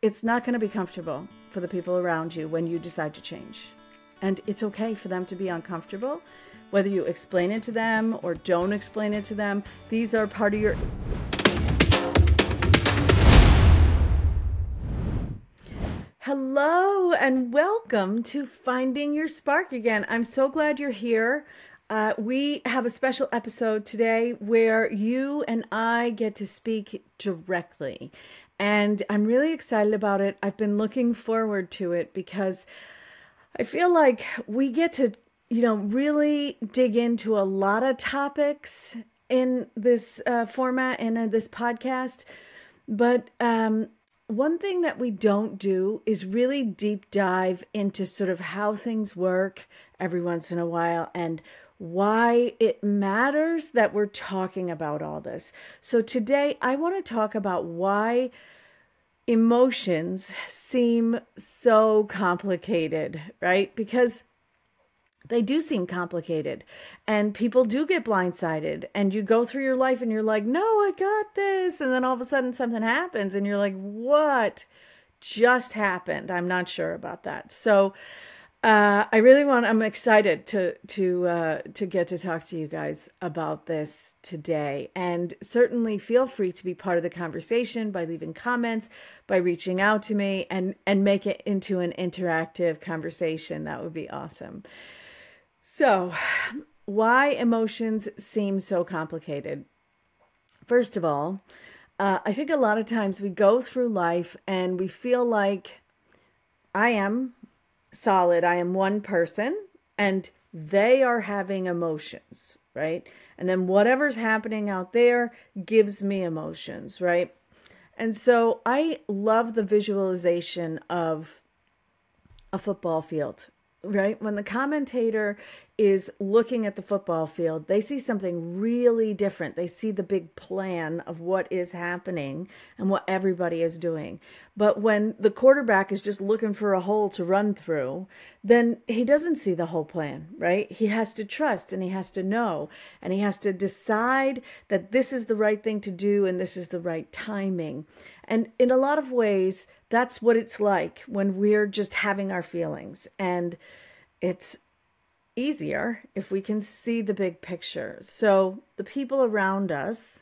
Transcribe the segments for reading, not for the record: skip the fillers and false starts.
it's not going to be comfortable for the people around you when you decide to change. And it's okay for them to be uncomfortable, whether you explain it to them or don't explain it to them. These are part of your... Hello and welcome to Finding Your Spark again. I'm so glad you're here. We have a special episode today where you and I get to speak directly. And I'm really excited about it. I've been looking forward to it because I feel like we get to, really dig into a lot of topics in this format and in this podcast. But one thing that we don't do is really deep dive into sort of how things work every once in a while and why it matters that we're talking about all this. So today I want to talk about why emotions seem so complicated, right? Because they do seem complicated and people do get blindsided, and you go through your life and you're like, no, I got this. And then all of a sudden something happens and you're like, what just happened? I'm not sure about that. So I'm excited to get to talk to you guys about this today. And certainly feel free to be part of the conversation by leaving comments, by reaching out to me, and make it into an interactive conversation. That would be awesome. So, why emotions seem so complicated? First of all, I think a lot of times we go through life and we feel like I am solid. I am one person and they are having emotions, right? And then whatever's happening out there gives me emotions, right? And so I love the visualization of a football field, right? When the commentator is looking at the football field, they see something really different. They see the big plan of what is happening and what everybody is doing. But when the quarterback is just looking for a hole to run through, then he doesn't see the whole plan, right? He has to trust and he has to know and he has to decide that this is the right thing to do and this is the right timing. And in a lot of ways, that's what it's like when we're just having our feelings. And it's easier if we can see the big picture. So the people around us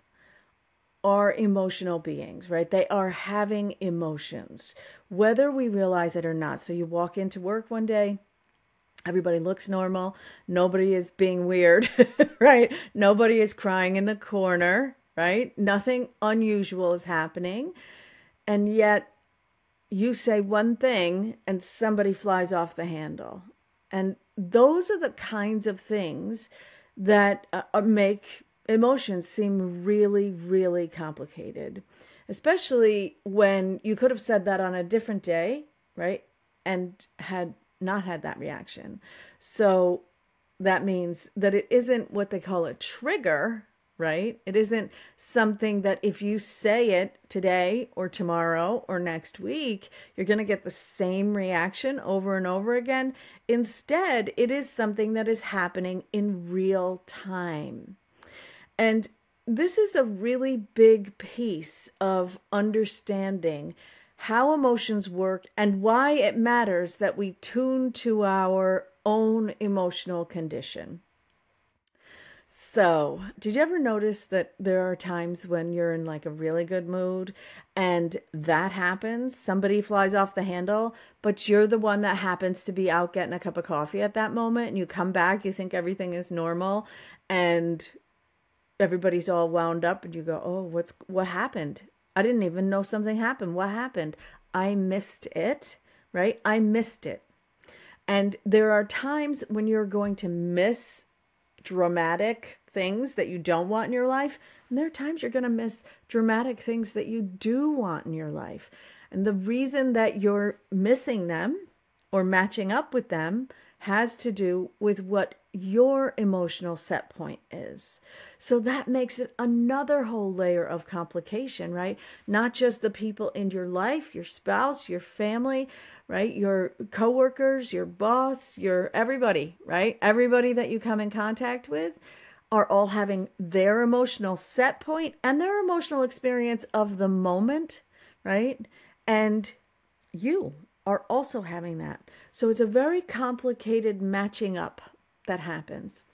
are emotional beings, right? They are having emotions, whether we realize it or not. So you walk into work one day, everybody looks normal. Nobody is being weird, right? Nobody is crying in the corner, right? Nothing unusual is happening. And yet you say one thing and somebody flies off the handle. And those are the kinds of things that make emotions seem really, really complicated, especially when you could have said that on a different day, right? And had not had that reaction. So that means that it isn't what they call a trigger, right? It isn't something that if you say it today or tomorrow or next week, you're going to get the same reaction over and over again. Instead, it is something that is happening in real time. And this is a really big piece of understanding how emotions work and why it matters that we tune to our own emotional condition. So, did you ever notice that there are times when you're in like a really good mood and that happens? Somebody flies off the handle, but you're the one that happens to be out getting a cup of coffee at that moment, and you come back, you think everything is normal, and everybody's all wound up, and you go, "Oh, what happened? I didn't even know something happened. What happened? I missed it," right? I missed it. And there are times when you're going to miss dramatic things that you don't want in your life. And there are times you're going to miss dramatic things that you do want in your life. And the reason that you're missing them or matching up with them has to do with what your emotional set point is. So that makes it another whole layer of complication, right? Not just the people in your life, your spouse, your family, right? Your coworkers, your boss, your everybody, right? Everybody that you come in contact with are all having their emotional set point and their emotional experience of the moment, right? And you are also having that. So it's a very complicated matching up that happens.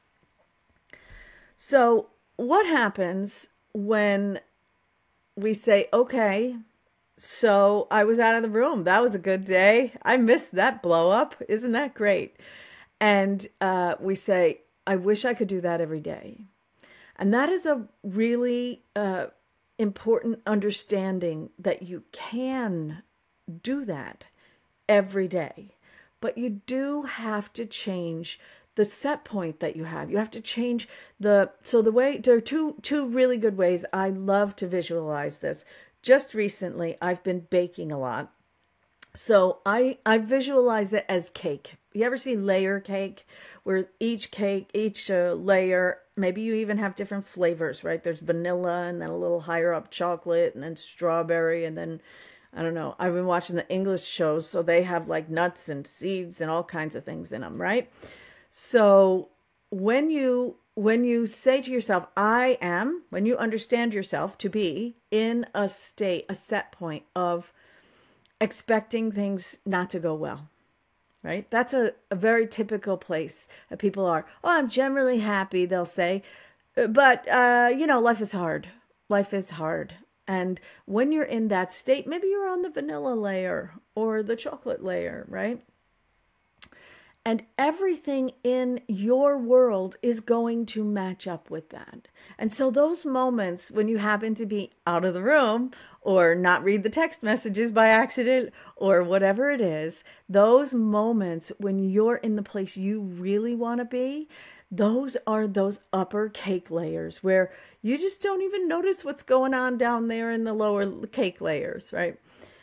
So what happens when we say, okay, so I was out of the room. That was a good day. I missed that blow up. Isn't that great? And we say, I wish I could do that every day. And that is a really important understanding that you can do that every day. But you do have to change the set point that you have. You have to change so the way, there are two really good ways I love to visualize this. Just recently, I've been baking a lot. So I visualize it as cake. You ever see layer cake, where each layer, maybe you even have different flavors, right? There's vanilla, and then a little higher up chocolate, and then strawberry, and then, I don't know. I've been watching the English shows, so they have like nuts and seeds and all kinds of things in them, right? So when you say to yourself, when you understand yourself to be in a set point of expecting things not to go well, right? That's a very typical place that people are. Oh, I'm generally happy, they'll say, but, life is hard. Life is hard. And when you're in that state, maybe you're on the vanilla layer or the chocolate layer, right? And everything in your world is going to match up with that. And so those moments when you happen to be out of the room or not read the text messages by accident or whatever it is, those moments when you're in the place you really want to be, those are those upper cake layers where you just don't even notice what's going on down there in the lower cake layers, right?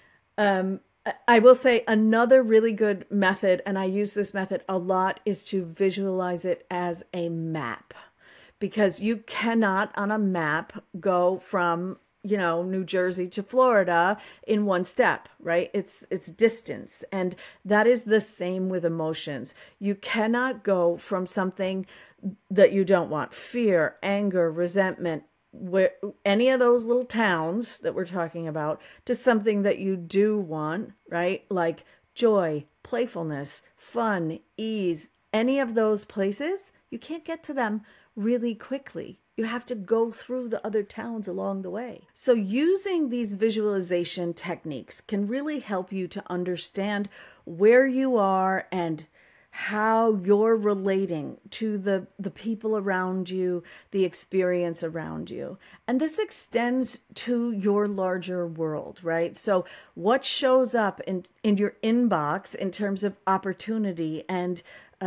I will say another really good method, and I use this method a lot, is to visualize it as a map. Because you cannot on a map go from, New Jersey to Florida in one step, right? It's distance. And that is the same with emotions. You cannot go from something that you don't want, fear, anger, resentment, where any of those little towns that we're talking about, to something that you do want, right? Like joy, playfulness, fun, ease, any of those places, you can't get to them really quickly. You have to go through the other towns along the way. So using these visualization techniques can really help you to understand where you are and how you're relating to the people around you, the experience around you. And this extends to your larger world, right? So what shows up in your inbox in terms of opportunity and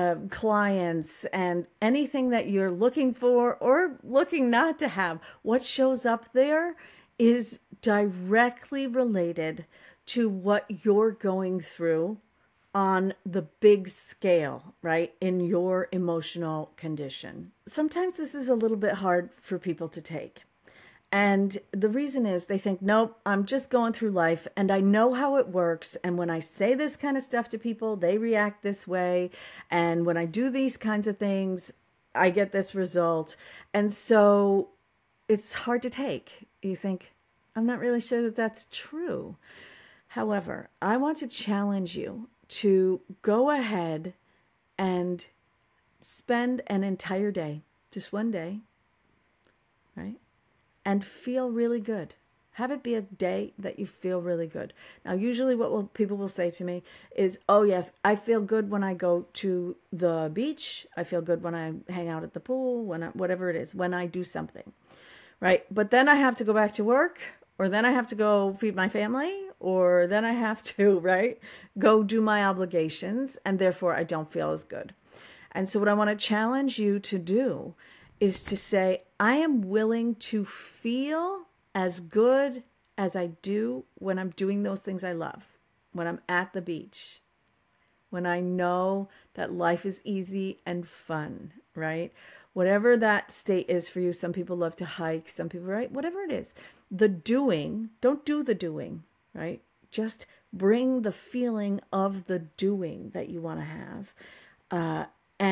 clients and anything that you're looking for or looking not to have, what shows up there is directly related to what you're going through on the big scale, right? In your emotional condition. Sometimes this is a little bit hard for people to take. And the reason is they think, nope, I'm just going through life and I know how it works. And when I say this kind of stuff to people, they react this way. And when I do these kinds of things, I get this result. And so it's hard to take. You think, I'm not really sure that that's true. However, I want to challenge you to go ahead and spend an entire day, just one day, right? And feel really good. Have it be a day that you feel really good. Now, usually people will say to me is, oh yes, I feel good when I go to the beach. I feel good when I hang out at the pool, whatever it is, when I do something, right? But then I have to go back to work, or then I have to go feed my family, or then I have to, right, go do my obligations, and therefore I don't feel as good. And so what I want to challenge you to do is to say, I am willing to feel as good as I do when I'm doing those things I love, when I'm at the beach, when I know that life is easy and fun, right? Whatever that state is for you. Some people love to hike, some people, right? Whatever it is. The doing, don't do the doing, right? Just bring the feeling of the doing that you want to have,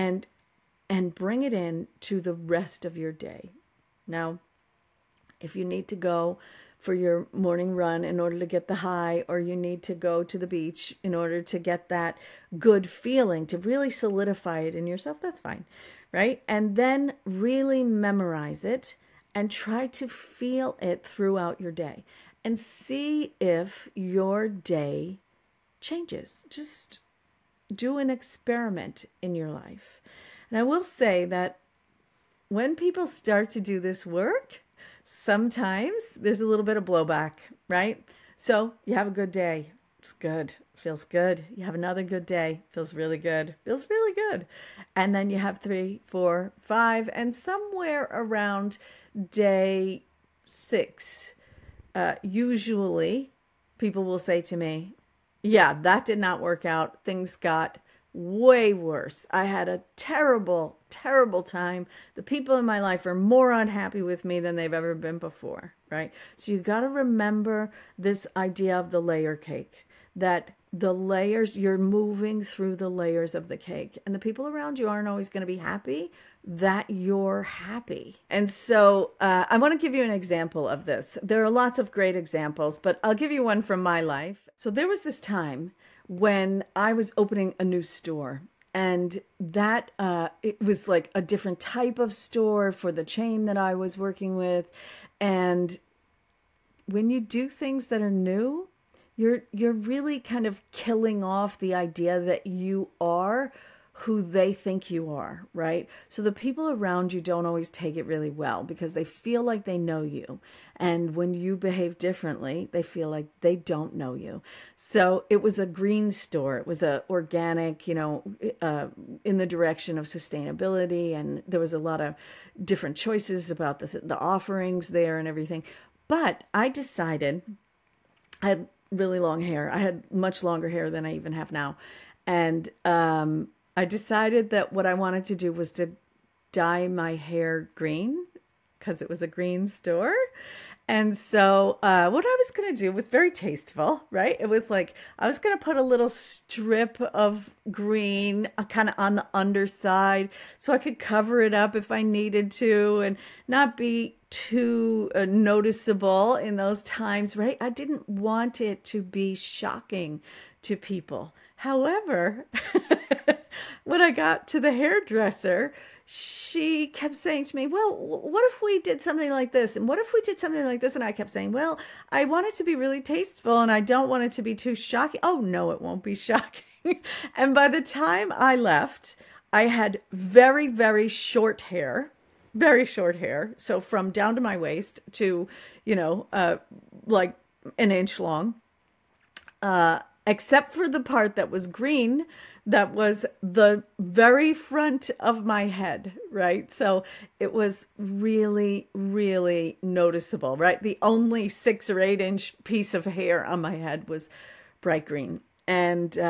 and bring it in to the rest of your day. Now, if you need to go for your morning run in order to get the high, or you need to go to the beach in order to get that good feeling, to really solidify it in yourself, that's fine, right? And then really memorize it and try to feel it throughout your day and see if your day changes. Just do an experiment in your life. And I will say that when people start to do this work, sometimes there's a little bit of blowback, right? So you have a good day. It's good. Feels good. You have another good day. Feels really good. Feels really good. And then you have 3, 4, 5, and somewhere around day 6, usually people will say to me, yeah, that did not work out. Things got way worse. I had a terrible, terrible time. The people in my life are more unhappy with me than they've ever been before, right? So you got to remember this idea of the layer cake, that the layers, you're moving through the layers of the cake, and the people around you aren't always going to be happy that you're happy. And so I want to give you an example of this. There are lots of great examples, but I'll give you one from my life. So there was this time when I was opening a new store, and that it was like a different type of store for the chain that I was working with. And when you do things that are new, you're really kind of killing off the idea that you are who they think you are, right? So the people around you don't always take it really well because they feel like they know you. And when you behave differently, they feel like they don't know you. So it was a green store. It was a organic, in the direction of sustainability. And there was a lot of different choices about the offerings there and everything. But I decided, I had really long hair. I had much longer hair than I even have now. And I decided that what I wanted to do was to dye my hair green because it was a green store. And so what I was going to do was very tasteful, right? It was like I was going to put a little strip of green kind of on the underside so I could cover it up if I needed to and not be too noticeable in those times, right? I didn't want it to be shocking to people. However, when I got to the hairdresser, she kept saying to me, well, what if we did something like this? And what if we did something like this? And I kept saying, well, I want it to be really tasteful and I don't want it to be too shocking. Oh, no, it won't be shocking. And by the time I left, I had very, very short hair. Very short hair. So from down to my waist to, like an inch long. Except for the part that was green, that was the very front of my head, right? So it was really, really noticeable, right? The only 6 or 8 inch piece of hair on my head was bright green. And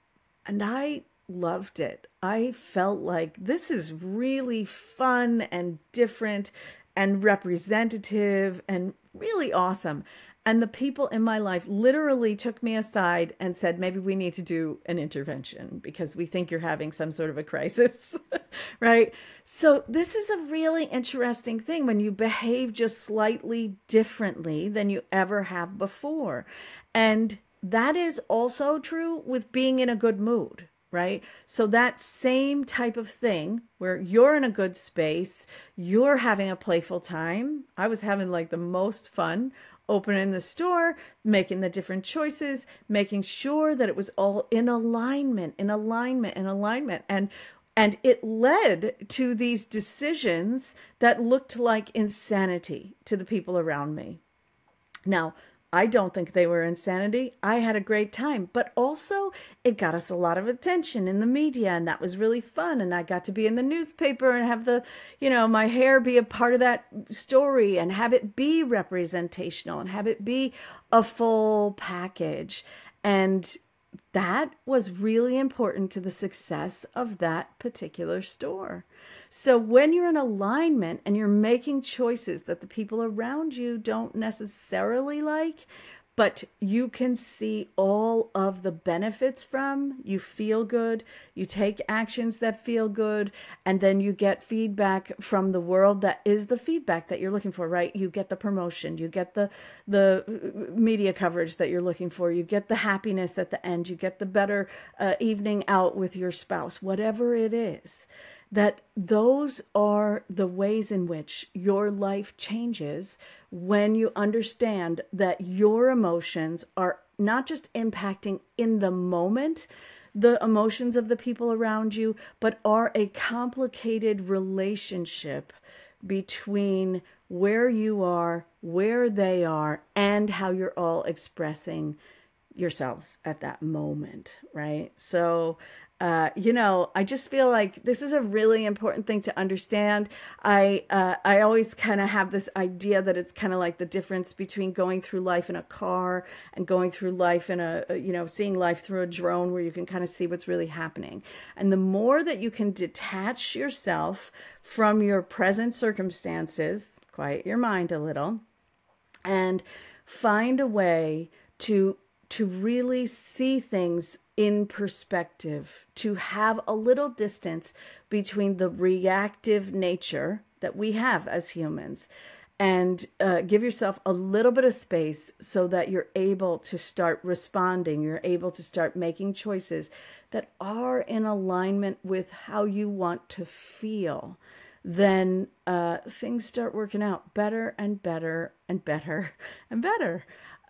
I loved it. I felt like this is really fun and different and representative and really awesome. And the people in my life literally took me aside and said, maybe we need to do an intervention because we think you're having some sort of a crisis, right? So this is a really interesting thing when you behave just slightly differently than you ever have before. And that is also true with being in a good mood, right? So that same type of thing where you're in a good space, you're having a playful time. I was having like the most fun opening the store, making the different choices, making sure that it was all in alignment. And it led to these decisions that looked like insanity to the people around me. Now, I don't think they were insanity. I had a great time, but also it got us a lot of attention in the media, and that was really fun. And I got to be in the newspaper and have my hair be a part of that story and have it be representational and have it be a full package. And that was really important to the success of that particular store. So when you're in alignment and you're making choices that the people around you don't necessarily like, but you can see all of the benefits from. You feel good, you take actions that feel good, and then you get feedback from the world that is the feedback that you're looking for, right? You get the promotion, you get the media coverage that you're looking for, you get the happiness at the end, you get the better evening out with your spouse, whatever it is. That those are the ways in which your life changes when you understand that your emotions are not just impacting in the moment the emotions of the people around you, but are a complicated relationship between where you are, where they are, and how you're all expressing yourselves at that moment, right? So, I just feel like this is a really important thing to understand. I always kind of have this idea that it's kind of like the difference between going through life in a car and going through life in seeing life through a drone where you can kind of see what's really happening. And the more that you can detach yourself from your present circumstances, quiet your mind a little, and find a way to really see things in perspective, to have a little distance between the reactive nature that we have as humans, and give yourself a little bit of space so that you're able to start responding, you're able to start making choices that are in alignment with how you want to feel. Then things start working out better and better and better and better.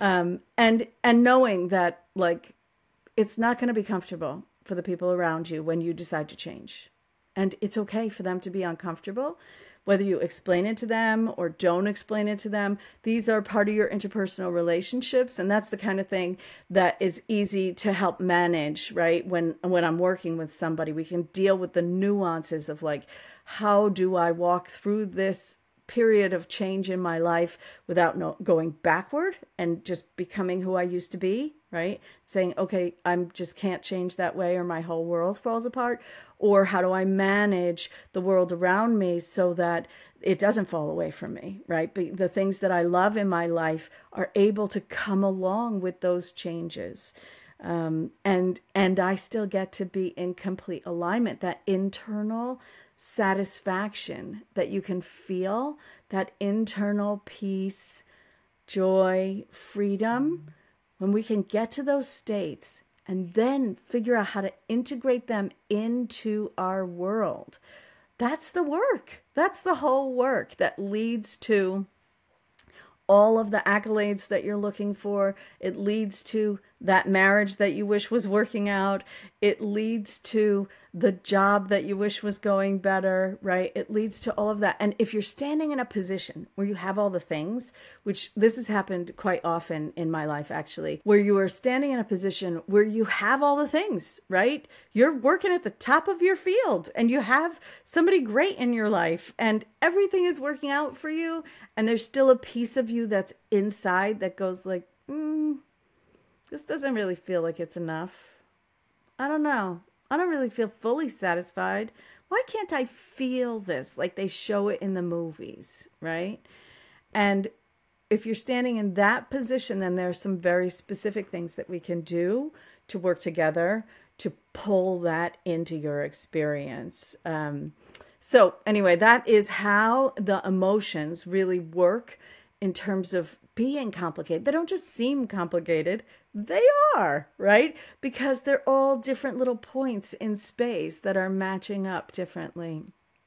And knowing that, like, it's not going to be comfortable for the people around you when you decide to change. And it's okay for them to be uncomfortable, whether you explain it to them or don't explain it to them. These are part of your interpersonal relationships. And that's the kind of thing that is easy to help manage, right? When I'm working with somebody, we can deal with the nuances of, like, how do I walk through this period of change in my life without going backward and just becoming who I used to be, right? Saying, okay, I'm just can't change that way or my whole world falls apart. Or how do I manage the world around me so that it doesn't fall away from me, right? The things that I love in my life are able to come along with those changes. And I still get to be in complete alignment, that internal satisfaction that you can feel, that internal peace, joy, freedom. When we can get to those states and then figure out how to integrate them into our world, that's the work. That's the whole work that leads to all of the accolades that you're looking for. It leads to that marriage that you wish was working out. It leads to the job that you wish was going better, right? It leads to all of that. And if you're standing in a position where you have all the things, which this has happened quite often in my life, actually, where you are standing in a position where you have all the things, right? You're working at the top of your field and you have somebody great in your life and everything is working out for you. And there's still a piece of you that's inside that goes like, this doesn't really feel like it's enough. I don't know. I don't really feel fully satisfied. Why can't I feel this like they show it in the movies, right? And if you're standing in that position, then there's some very specific things that we can do to work together to pull that into your experience. So anyway, that is how the emotions really work in terms of being complicated. They don't just seem complicated. They are, right? Because they're all different little points in space that are matching up differently.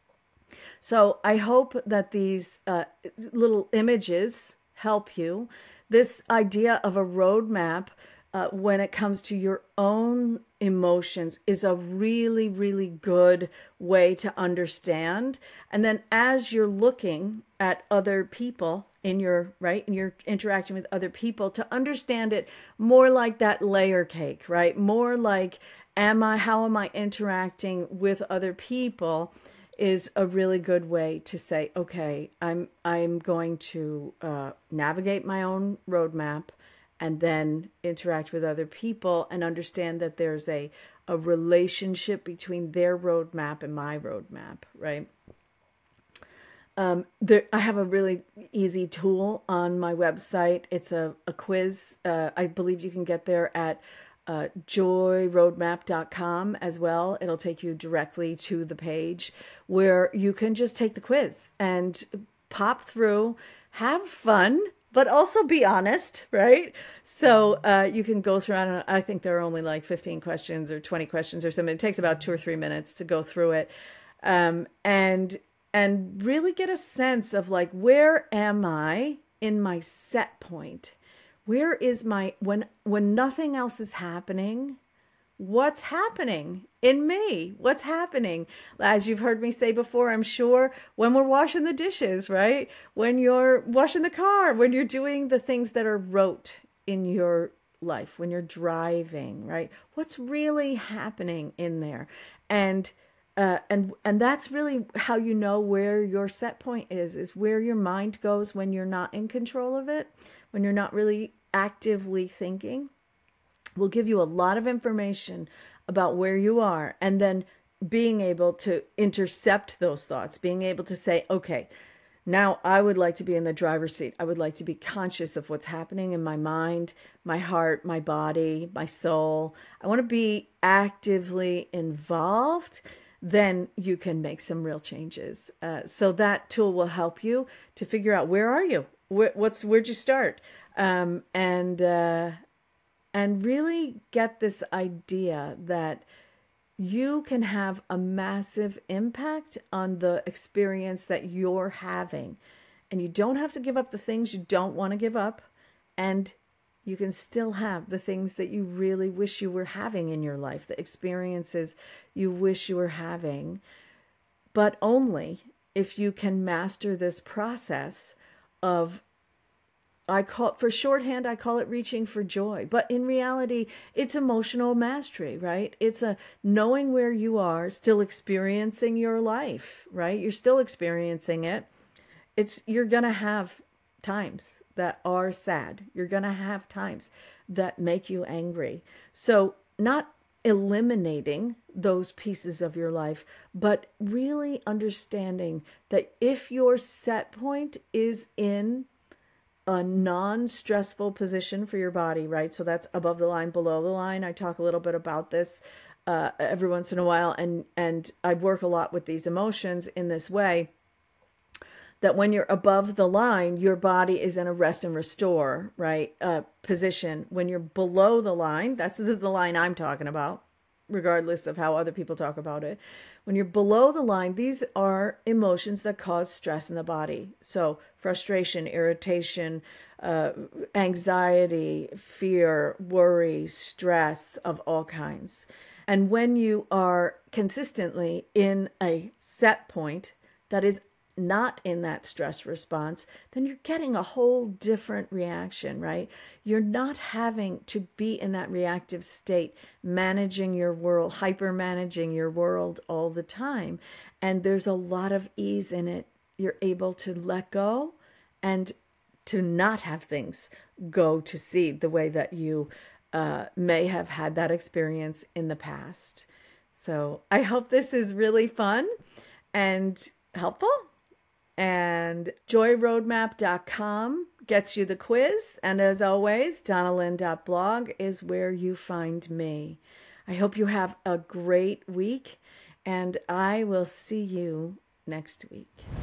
So I hope that these little images help you. This idea of a roadmap when it comes to your own emotions is a really, really good way to understand. And then as you're looking at other people in your, right, and you're interacting with other people, to understand it more like that layer cake, right? More like, how am I interacting with other people, is a really good way to say, okay, I'm going to navigate my own roadmap and then interact with other people and understand that there's a relationship between their roadmap and my roadmap, right? I have a really easy tool on my website. It's a quiz. I believe you can get there at joyroadmap.com as well. It'll take you directly to the page where you can just take the quiz and pop through, have fun, but also be honest, right? So you can go through, I think there are only like 15 questions or 20 questions or something. It takes about 2 or 3 minutes to go through it. And really get a sense of like, where am I in my set point? Where is my, when nothing else is happening, what's happening in me? What's happening? As you've heard me say before, I'm sure, when we're washing the dishes, right? When you're washing the car, when you're doing the things that are rote in your life, when you're driving, right? What's really happening in there? And that's really how you know where your set point is where your mind goes when you're not in control of it, when you're not really actively thinking. Will give you a lot of information about where you are, and then being able to intercept those thoughts, being able to say, okay, now I would like to be in the driver's seat. I would like to be conscious of what's happening in my mind, my heart, my body, my soul. I want to be actively involved. Then you can make some real changes. So that tool will help you to figure out, where are you? Where'd you start? And really get this idea that you can have a massive impact on the experience that you're having. And you don't have to give up the things you don't want to give up. And you can still have the things that you really wish you were having in your life, the experiences you wish you were having, but only if you can master this process of, for shorthand, I call it reaching for joy. But in reality, it's emotional mastery, right? It's a knowing where you are, still experiencing your life, right? You're still experiencing it. You're going to have times that are sad. You're going to have times that make you angry. So not eliminating those pieces of your life, but really understanding that if your set point is in a non-stressful position for your body, right? So that's above the line, below the line. I talk a little bit about this every once in a while, and I work a lot with these emotions in this way, that when you're above the line, your body is in a rest and restore, right, position. When you're below the line, this is the line I'm talking about, regardless of how other people talk about it. When you're below the line, these are emotions that cause stress in the body. So frustration, irritation, anxiety, fear, worry, stress of all kinds. And when you are consistently in a set point that is not in that stress response, then you're getting a whole different reaction, right? You're not having to be in that reactive state, managing your world, hyper managing your world all the time. And there's a lot of ease in it. You're able to let go and to not have things go to seed the way that you may have had that experience in the past. So I hope this is really fun and helpful. And joyroadmap.com gets you the quiz. And as always, donnalyn.blog is where you find me. I hope you have a great week, and I will see you next week.